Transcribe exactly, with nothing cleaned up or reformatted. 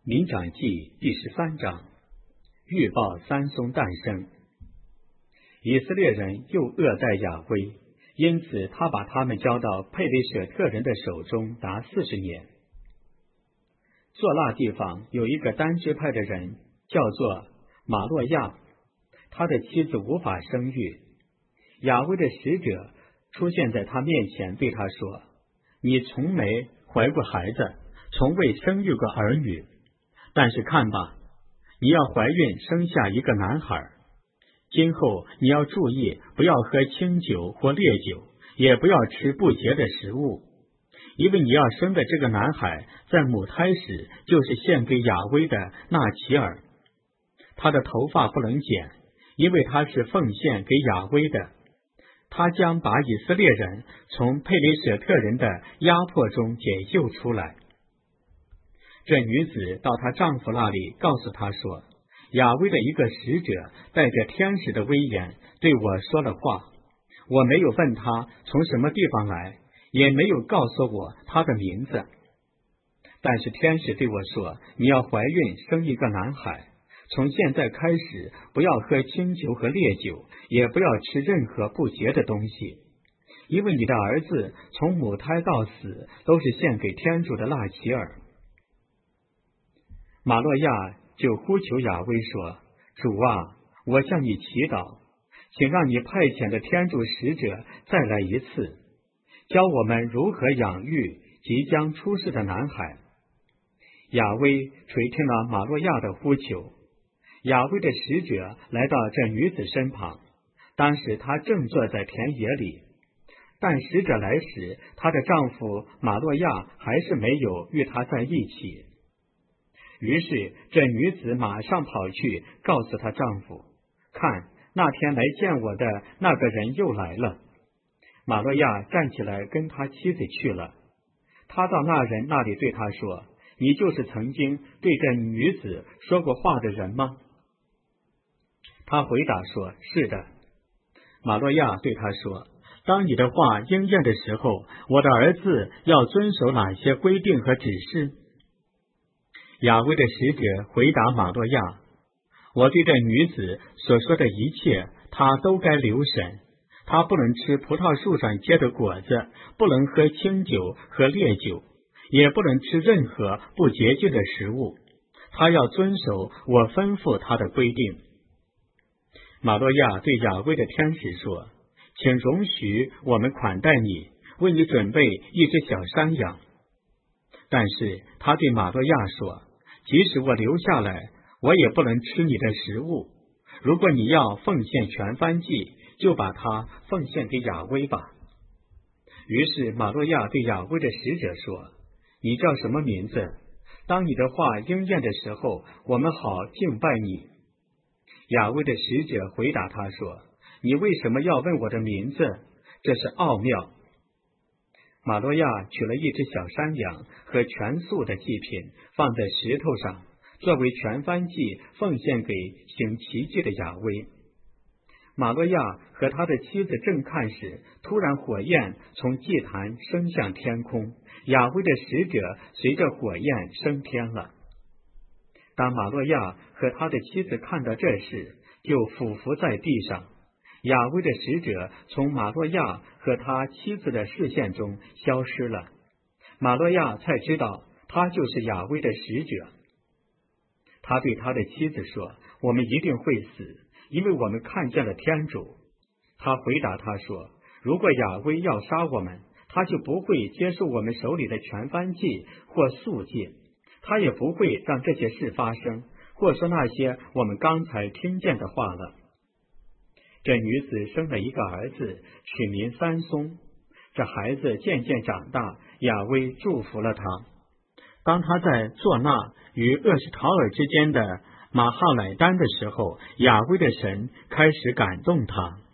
民长记第十三章，预报三松诞生。以色列人又恶待雅威，因此他把他们交到佩里舍特人的手中达四十年。作那地方有一个单支派的人，叫做马洛亚，他的妻子无法生育。雅威的使者出现在他面前，对他说：你从没怀过孩子，从未生育过儿女，但是看吧，你要怀孕生下一个男孩。今后你要注意，不要喝清酒或烈酒，也不要吃不洁的食物，因为你要生的这个男孩在母胎时就是献给雅威的纳奇尔。他的头发不能剪，因为他是奉献给雅威的。他将把以色列人从佩里舍特人的压迫中解救出来。这女子到她丈夫那里，告诉他说：雅威的一个使者带着天使的威严对我说了话，我没有问他从什么地方来，也没有告诉我他的名字。但是天使对我说：你要怀孕生一个男孩，从现在开始不要喝清酒和烈酒，也不要吃任何不洁的东西，因为你的儿子从母胎到死都是献给天主的纳奇尔。马洛亚就呼求雅威说：主啊，我向你祈祷，请让你派遣的天主使者再来一次，教我们如何养育即将出世的男孩。雅威垂听了马洛亚的呼求。雅威的使者来到这女子身旁，当时她正坐在田野里，但使者来时，她的丈夫马洛亚还是没有与她在一起。于是这女子马上跑去告诉她丈夫：看，那天来见我的那个人又来了。马洛亚站起来跟他妻子去了。他到那人那里对他说：你就是曾经对这女子说过话的人吗？他回答说：是的。马洛亚对他说：当你的话应验的时候，我的儿子要遵守哪些规定和指示？雅威的使者回答马洛亚：我对这女子所说的一切，她都该留神。她不能吃葡萄树上结的果子，不能喝清酒和烈酒，也不能吃任何不洁净的食物。她要遵守我吩咐她的规定。马洛亚对雅威的天使说：请容许我们款待你，为你准备一只小山羊。但是他对马洛亚说：即使我留下来，我也不能吃你的食物。如果你要奉献全燔祭，就把它奉献给雅威吧。于是马洛亚对雅威的使者说：你叫什么名字？当你的话应验的时候，我们好敬拜你。雅威的使者回答他说：你为什么要问我的名字？这是奥妙。马洛亚取了一只小山羊和全素的祭品，放在石头上，作为全燔祭奉献给行奇迹的雅威。马洛亚和他的妻子正看时，突然火焰从祭坛升向天空，雅威的使者随着火焰升天了。当马洛亚和他的妻子看到这事，就俯伏在地上。雅威的使者从马洛亚和他妻子的视线中消失了。马洛亚才知道他就是雅威的使者。他对他的妻子说：我们一定会死，因为我们看见了天主。他回答他说：如果雅威要杀我们，他就不会接受我们手里的全燔祭或素祭，他也不会让这些事发生，或说那些我们刚才听见的话了。这女子生了一个儿子，取名三松。这孩子渐渐长大，雅威祝福了他。当他在作纳与厄什陶尔之间的马哈乃丹的时候，雅威的神开始感动他。